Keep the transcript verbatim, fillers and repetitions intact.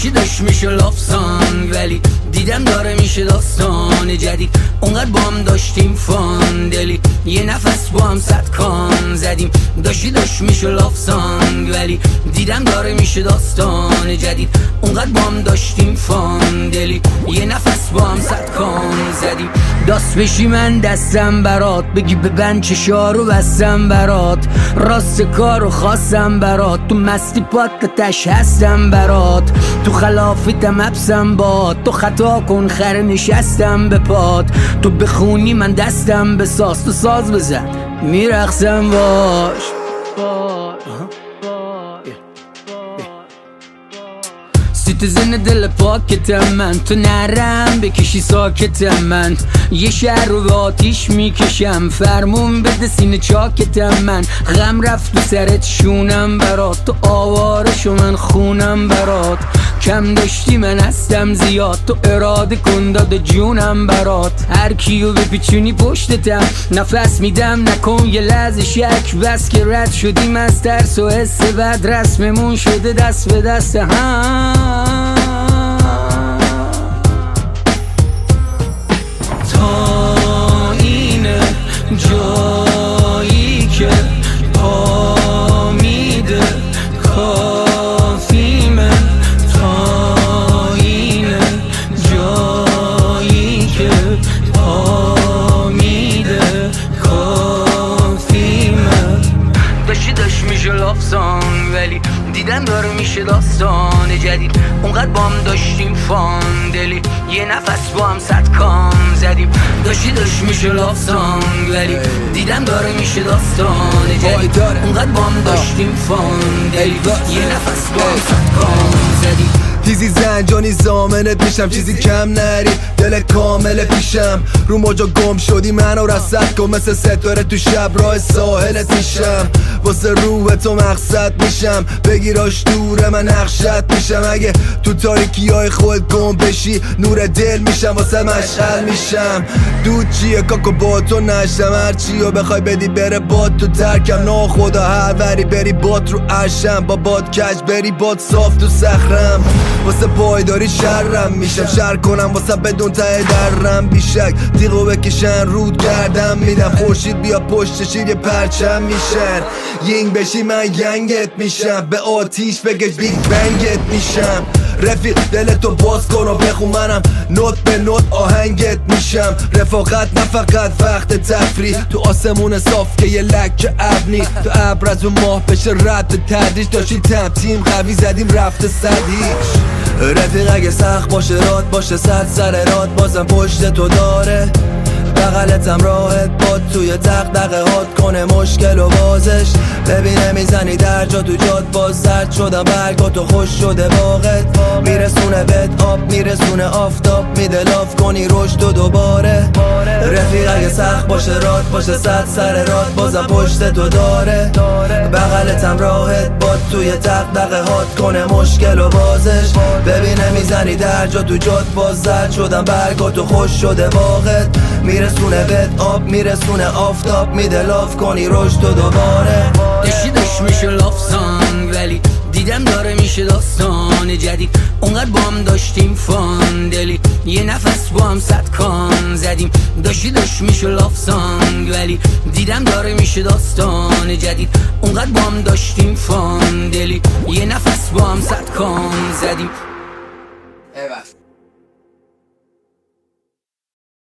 داشتی داشت میشه لاف سانگ، ولی دیدم داره میشه داستان جدید. اونقدر با هم داشتیم فان دلی، یه نفس با هم صد کان زدیم. داشتی داشت میشه لاف سانگ، ولی دیدم داره میشه داستان جدید. اونقدر با هم داشتیم فان دلی، یه نفس با هم صد کان زدیم. داست بشی من دستم برات، بگی ببند چشارو بستم برات. راست کارو خواستم برات، تو مستی پاتش هستم برات. تو خلافیتم حبسم باد، تو خطا کن خر نشستم به پات. تو بخونی من دستم بساز، تو ساز بزن میرقصم باش. سیتیزن دل پاکتم من، تو نرم بکشی ساکتم من. یه شهر رو به آتیش میکشم، فرمون بده سینه چاکتم من. غم رفت تو سرت شونم برات، تو آوارشو من خونم برات. کم داشتی من هستم زیاد، تو اراده کن داد جونم برات. هر کیو بپیچونی پشتتم، نفس میدم نکن یه لحظه شک. بس که رد شدیم از ترس و حس بد، رسممون شده دست به دست هم. تا اینه جایی که پا میده کافی من. تا اینه جایی که پا میده کافی من. داشتی داشت میشه لاف سانگ، ولی دیدن داره میشه داستان جدید. اونقدر با هم داشتیم فان دلی، یه نفس با هم صد کام زدیم. داشتی داشت میشه لاف سانگ، ولی دیدن داره میشه داستان جدید. اونقدر با هم داشتیم فان دلی، یه نفس با هم صد کام زدیم. تیزی زنجانی زامنت میشم، چیزی کم نری دل کامل پیشم. رو موجا گم شدی منو رصد کن، مثل ستاره تو شب راه ساحلت میشم. واسه روح تو مقصد میشم، بگیراش دوره من نقشت میشم. اگه تو تاریکی های خود گم بشی، نور دل میشم واسه مشعل میشم. دود چیه کاکو با تو نشم، هرچی رو بخوای بدی بره باد تو ترکم. نا خدا هر وری بری باد رو عرشم، با باد کج بری باد صاف تو صخرم. واسه پایداری شرم میشم، شر کنم واسه بدون ته درم. بیشک تیغو بکشن رود گردم میدم، خورشید بیا پشت شیر یه پرچم میشن. یینگ بشی من ینگت میشم، به آتیش بگش بیگ بنگت میشم. رفیق دلتو باز کن و بخون، منم نوت به نوت آهنگت میشم. رفاقت نه فقط وقت تفریح، تو آسمون صاف که یه لکه ابنی. تو ابر از اون ماه بشه رد به تدریج، داشتیم تم تیم قوی زدیم رفته صدیش. رفیق اگه سخت باشه راد باشه صد سر راد، بازم پشت تو داره. بغلتم راحت باد توی دغدغه هات کنه مشکل و بازش. ببینه میزنی در جا تو جاد، باز زرد شدم برگاتو خوش شده باغت. میرسونه بهت آب میرسونه آفتاب، میده لاف کنی رشد و دوباره. رفیق اگه سخت باشه راد باشه صد سر راد، بازم پشت تو داره. بغلتم راحت باد توی دغدغه هات کنه مشکل و بازش. ببینه میزنی در جا تو جاد، باز زرد شدم برگاتو خوش شده باغت. میرسونه بهت آب میرسونه آفتاب، میده لاف کنی رشد و دوباره. داشتی داشت میشه لاف سانگ، ولی دیدم داره میشه داستان جدید. اونقدر با هم داشتیم فان دلی، یه نفس با هم صد کان زدیم. داشتی داشت میشه لاف سانگ، ولی دیدم داره میشه داستان جدید. اونقدر با هم داشتیم فان دلی، یه نفس با هم صد کان زدیم.